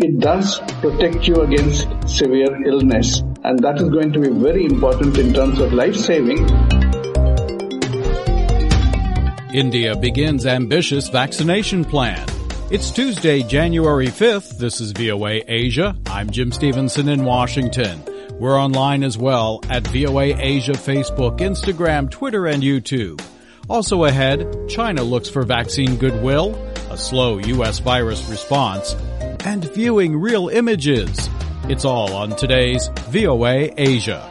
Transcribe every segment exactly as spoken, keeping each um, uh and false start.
It does protect you against severe illness, and that is going to be very important in terms of life-saving. India begins ambitious vaccination plan. It's Tuesday, January fifth. This is V O A Asia. I'm Jim Stevenson in Washington. We're online as well at V O A Asia Facebook, Instagram, Twitter, and YouTube. Also ahead, China looks for vaccine goodwill, a slow U S virus response, and viewing real images. It's all on today's V O A Asia.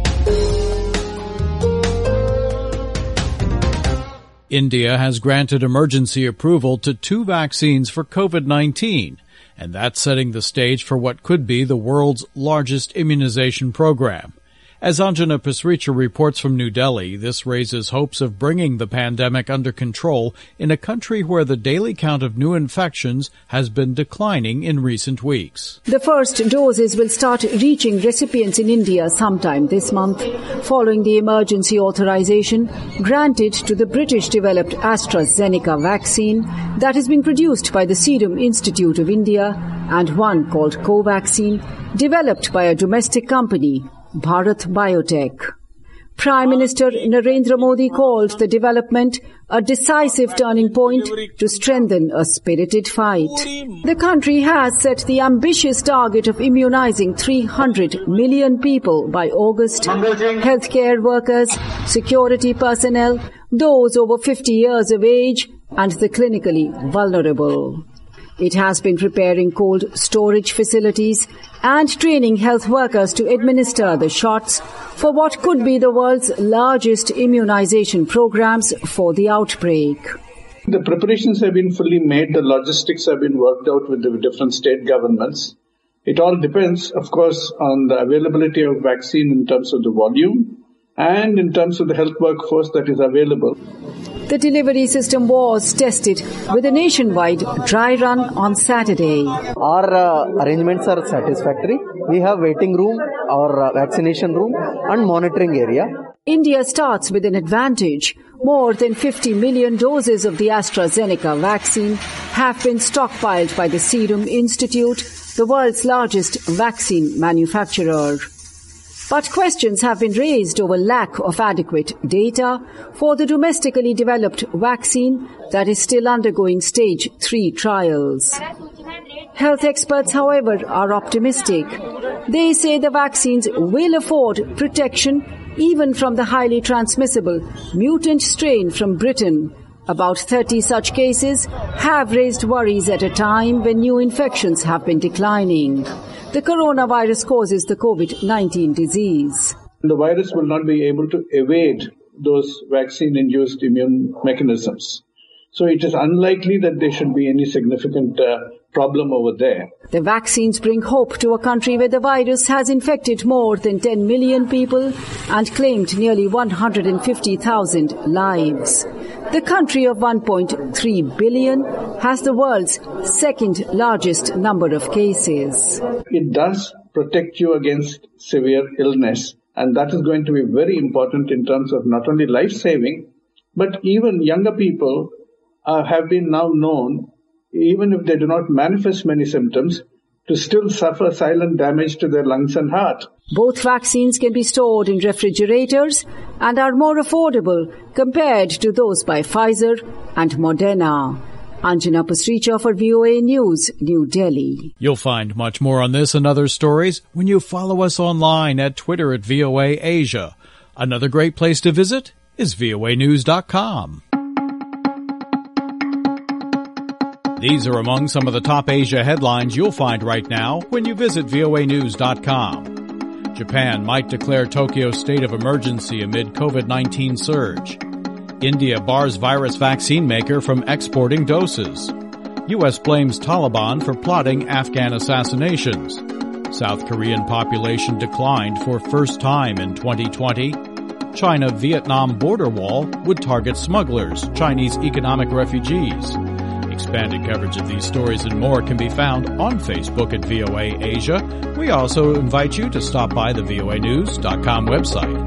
India has granted emergency approval to two vaccines for COVID nineteen, and that's setting the stage for what could be the world's largest immunization program. As Anjana Pasricha reports from New Delhi, this raises hopes of bringing the pandemic under control in a country where the daily count of new infections has been declining in recent weeks. The first doses will start reaching recipients in India sometime this month, following the emergency authorization granted to the British-developed AstraZeneca vaccine that is being produced by the Serum Institute of India and one called Covaxin, developed by a domestic company, Bharat Biotech. Prime Minister Narendra Modi called the development a decisive turning point to strengthen a spirited fight. The country has set the ambitious target of immunizing three hundred million people by August. Healthcare workers, security personnel, those over fifty years of age, and the clinically vulnerable. It has been preparing cold storage facilities and training health workers to administer the shots for what could be the world's largest immunization programs for the outbreak. The preparations have been fully made. The logistics have been worked out with the different state governments. It all depends, of course, on the availability of vaccine in terms of the volume and in terms of the health workforce that is available. The delivery system was tested with a nationwide dry run on Saturday. Our uh, arrangements are satisfactory. We have waiting room, our uh, vaccination room and monitoring area. India starts with an advantage. More than fifty million doses of the AstraZeneca vaccine have been stockpiled by the Serum Institute, the world's largest vaccine manufacturer. But questions have been raised over lack of adequate data for the domestically developed vaccine that is still undergoing stage three trials. Health experts, however, are optimistic. They say the vaccines will afford protection even from the highly transmissible mutant strain from Britain. About thirty such cases have raised worries at a time when new infections have been declining. The coronavirus causes the COVID nineteen disease. The virus will not be able to evade those vaccine-induced immune mechanisms. So it is unlikely that there should be any significant uh, problem over there. The vaccines bring hope to a country where the virus has infected more than ten million people and claimed nearly one hundred fifty thousand lives. The country of one point three billion has the world's second largest number of cases. It does protect you against severe illness, and that is going to be very important in terms of not only life-saving, but even younger people uh, have been now known, even if they do not manifest many symptoms, to still suffer silent damage to their lungs and heart. Both vaccines can be stored in refrigerators and are more affordable compared to those by Pfizer and Moderna. Anjana Pasricha for V O A News, New Delhi. You'll find much more on this and other stories when you follow us online at Twitter at V O A Asia. Another great place to visit is V O A news dot com. These are among some of the top Asia headlines you'll find right now when you visit V O A news dot com. Japan might declare Tokyo state of emergency amid COVID nineteen surge. India bars virus vaccine maker from exporting doses. U S blames Taliban for plotting Afghan assassinations. South Korean population declined for first time in twenty twenty. China-Vietnam border wall would target smugglers, Chinese economic refugees. Expanded coverage of these stories and more can be found on Facebook at V O A Asia. We also invite you to stop by the V O A news dot com website.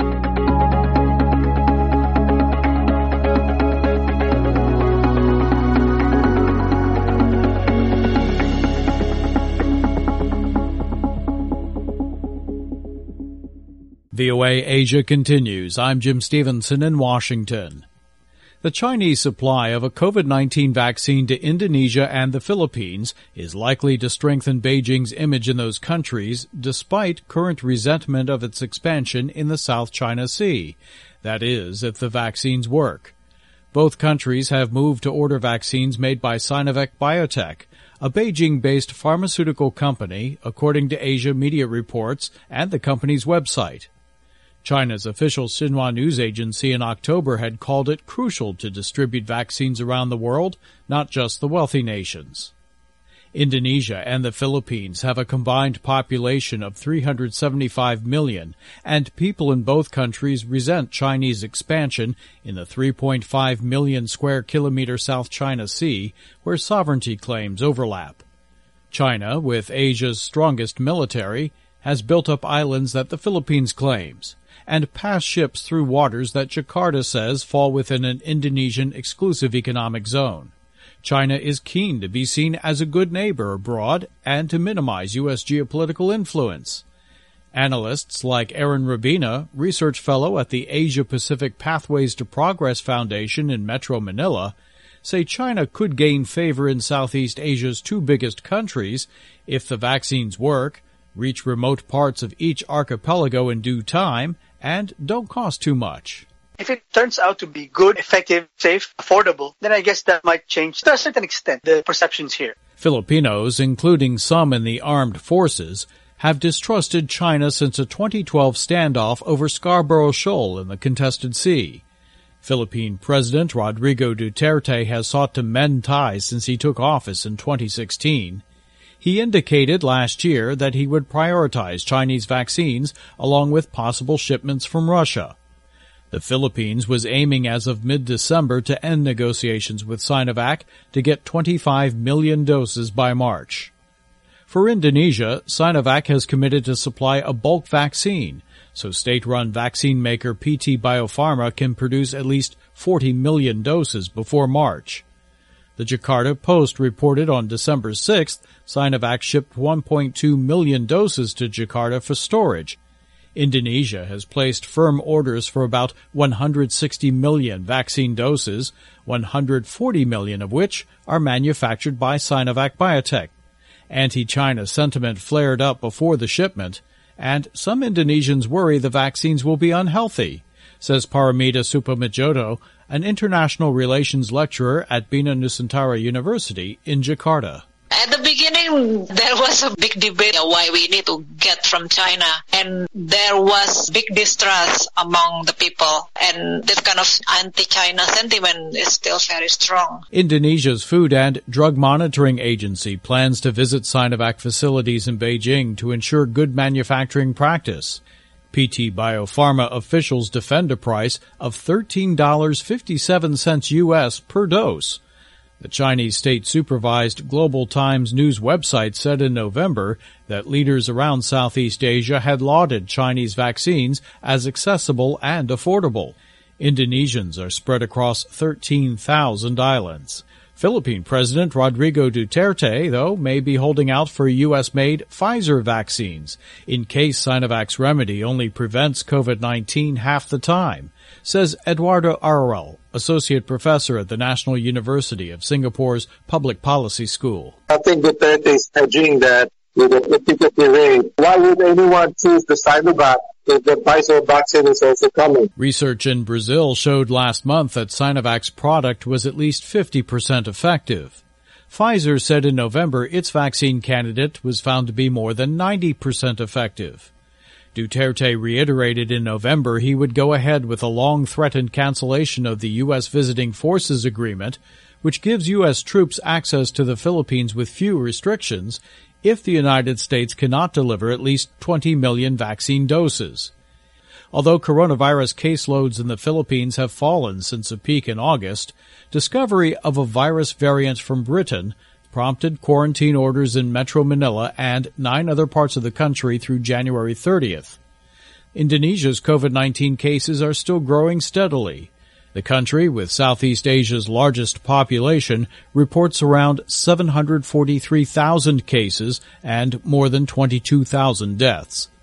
V O A Asia continues. I'm Jim Stevenson in Washington. The Chinese supply of a COVID nineteen vaccine to Indonesia and the Philippines is likely to strengthen Beijing's image in those countries, despite current resentment of its expansion in the South China Sea. That is, if the vaccines work. Both countries have moved to order vaccines made by Sinovac Biotech, a Beijing-based pharmaceutical company, according to Asia media reports and the company's website. China's official Xinhua news agency in October had called it crucial to distribute vaccines around the world, not just the wealthy nations. Indonesia and the Philippines have a combined population of three hundred seventy-five million, and people in both countries resent Chinese expansion in the three point five million square kilometer South China Sea, where sovereignty claims overlap. China, with Asia's strongest military, has built up islands that the Philippines claims, and passed ships through waters that Jakarta says fall within an Indonesian exclusive economic zone. China is keen to be seen as a good neighbor abroad and to minimize U S geopolitical influence. Analysts like Aaron Rabina, research fellow at the Asia-Pacific Pathways to Progress Foundation in Metro Manila, say China could gain favor in Southeast Asia's two biggest countries if the vaccines work, reach remote parts of each archipelago in due time, and don't cost too much. If it turns out to be good, effective, safe, affordable, then I guess that might change to a certain extent the perceptions here. Filipinos, including some in the armed forces, have distrusted China since a twenty twelve standoff over Scarborough Shoal in the contested sea. Philippine President Rodrigo Duterte has sought to mend ties since he took office in twenty sixteen. He indicated last year that he would prioritize Chinese vaccines along with possible shipments from Russia. The Philippines was aiming as of mid-December to end negotiations with Sinovac to get twenty-five million doses by March. For Indonesia, Sinovac has committed to supply a bulk vaccine, so state-run vaccine maker P T Biopharma can produce at least forty million doses before March. The Jakarta Post reported on December sixth Sinovac shipped one point two million doses to Jakarta for storage. Indonesia has placed firm orders for about one hundred sixty million vaccine doses, one hundred forty million of which are manufactured by Sinovac Biotech. Anti-China sentiment flared up before the shipment, and some Indonesians worry the vaccines will be unhealthy, says Paramita Supamidjoto, an international relations lecturer at Bina Nusantara University in Jakarta. At the beginning, there was a big debate why we need to get from China, and there was big distrust among the people, and this kind of anti-China sentiment is still very strong. Indonesia's Food and Drug Monitoring Agency plans to visit Sinovac facilities in Beijing to ensure good manufacturing practice. P T Biopharma officials defend a price of thirteen dollars and fifty-seven cents U S per dose. The Chinese state-supervised Global Times news website said in November that leaders around Southeast Asia had lauded Chinese vaccines as accessible and affordable. Indonesians are spread across thirteen thousand islands. Philippine President Rodrigo Duterte, though, may be holding out for U S-made Pfizer vaccines in case Sinovac's remedy only prevents COVID nineteen half the time, says Eduardo Arrel, Associate Professor at the National University of Singapore's Public Policy School. I think Duterte is hedging that with the efficacy rate. Why would anyone choose the Sinovac if the Pfizer vaccine is also coming? Research in Brazil showed last month that Sinovac's product was at least fifty percent effective. Pfizer said in November its vaccine candidate was found to be more than ninety percent effective. Duterte reiterated in November he would go ahead with a long-threatened cancellation of the U S Visiting Forces Agreement, which gives U S troops access to the Philippines with few restrictions if the United States cannot deliver at least twenty million vaccine doses. Although coronavirus caseloads in the Philippines have fallen since a peak in August, discovery of a virus variant from Britain prompted quarantine orders in Metro Manila and nine other parts of the country through January thirtieth. Indonesia's COVID nineteen cases are still growing steadily. The country, with Southeast Asia's largest population, reports around seven hundred forty-three thousand cases and more than twenty-two thousand deaths.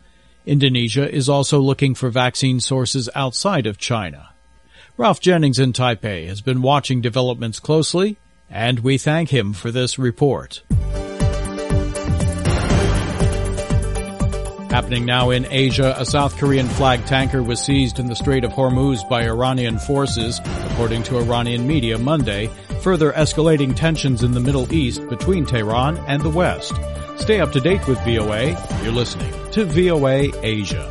Indonesia is also looking for vaccine sources outside of China. Ralph Jennings in Taipei has been watching developments closely, and we thank him for this report. Happening now in Asia, a South Korean flag tanker was seized in the Strait of Hormuz by Iranian forces, according to Iranian media Monday, further escalating tensions in the Middle East between Tehran and the West. Stay up to date with V O A. You're listening to V O A Asia.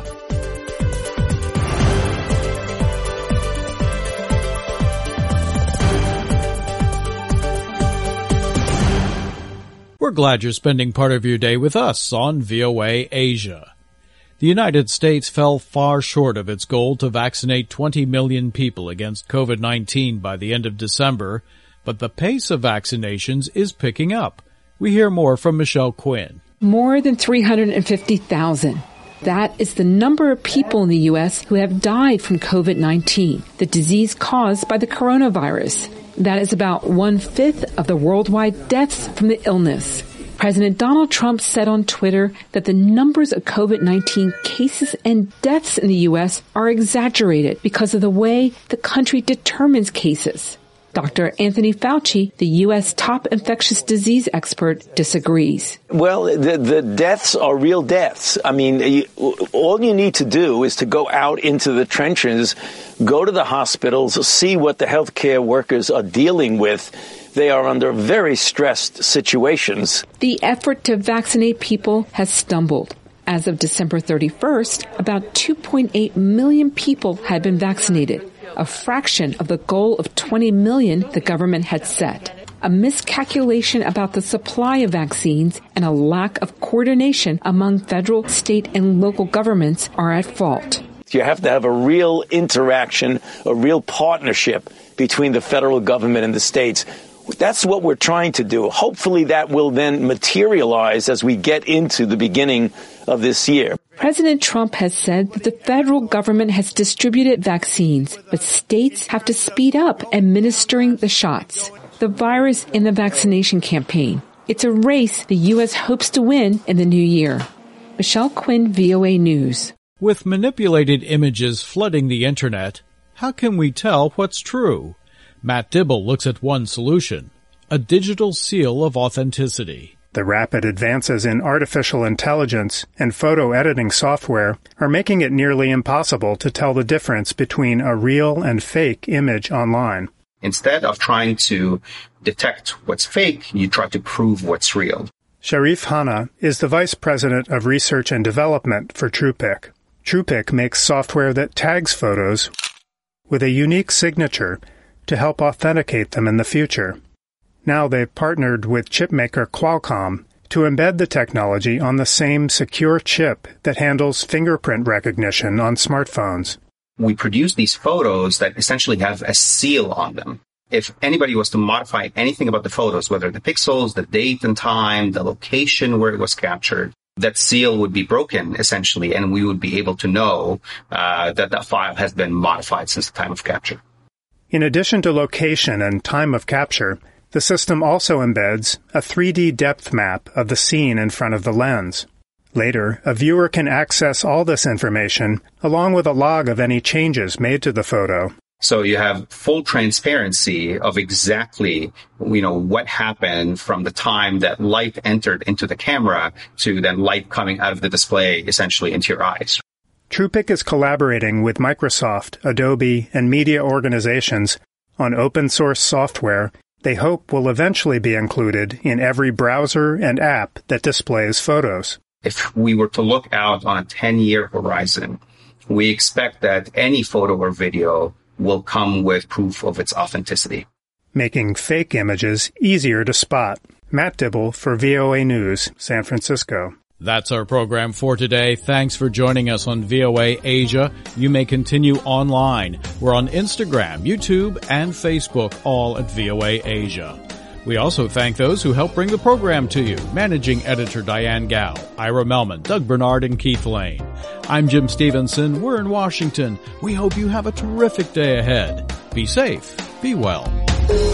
We're glad you're spending part of your day with us on V O A Asia. The United States fell far short of its goal to vaccinate twenty million people against COVID nineteen by the end of December, but the pace of vaccinations is picking up. We hear more from Michelle Quinn. More than three hundred fifty thousand. That is the number of people in the U S who have died from COVID nineteen, the disease caused by the coronavirus. That is about one-fifth of the worldwide deaths from the illness. President Donald Trump said on Twitter that the numbers of COVID nineteen cases and deaths in the U S are exaggerated because of the way the country determines cases. Doctor Anthony Fauci, the U S top infectious disease expert, disagrees. Well, the, the deaths are real deaths. I mean, you, all you need to do is to go out into the trenches, go to the hospitals, see what the healthcare workers are dealing with. They are under very stressed situations. The effort to vaccinate people has stumbled. As of December thirty-first, about two point eight million people had been vaccinated, a fraction of the goal of twenty million the government had set. A miscalculation about the supply of vaccines and a lack of coordination among federal, state, and local governments are at fault. You have to have a real interaction, a real partnership between the federal government and the states. That's what we're trying to do. Hopefully that will then materialize as we get into the beginning of this year. President Trump has said that the federal government has distributed vaccines, but states have to speed up administering the shots. The virus in the vaccination campaign. It's a race the U S hopes to win in the new year. Michelle Quinn, V O A News. With manipulated images flooding the internet, how can we tell what's true? Matt Dibble looks at one solution, a digital seal of authenticity. The rapid advances in artificial intelligence and photo editing software are making it nearly impossible to tell the difference between a real and fake image online. Instead of trying to detect what's fake, you try to prove what's real. Sharif Hanna is the Vice President of Research and Development for TruePic. TruePic makes software that tags photos with a unique signature to help authenticate them in the future. Now they've partnered with chipmaker Qualcomm to embed the technology on the same secure chip that handles fingerprint recognition on smartphones. We produce these photos that essentially have a seal on them. If anybody was to modify anything about the photos, whether the pixels, the date and time, the location where it was captured, that seal would be broken, essentially, and we would be able to know uh, that that file has been modified since the time of capture. In addition to location and time of capture, the system also embeds a three D depth map of the scene in front of the lens. Later, a viewer can access all this information, along with a log of any changes made to the photo. So you have full transparency of exactly, you know, what happened from the time that light entered into the camera to then light coming out of the display, essentially into your eyes. TruePic is collaborating with Microsoft, Adobe, and media organizations on open-source software they hope will eventually be included in every browser and app that displays photos. If we were to look out on a ten-year horizon, we expect that any photo or video will come with proof of its authenticity. Making fake images easier to spot. Matt Dibble for V O A News, San Francisco. That's our program for today. Thanks for joining us on V O A Asia. You may continue online. We're on Instagram, YouTube, and Facebook, all at V O A Asia. We also thank those who help bring the program to you. Managing Editor Diane Gao, Ira Melman, Doug Bernard, and Keith Lane. I'm Jim Stevenson. We're in Washington. We hope you have a terrific day ahead. Be safe. Be well.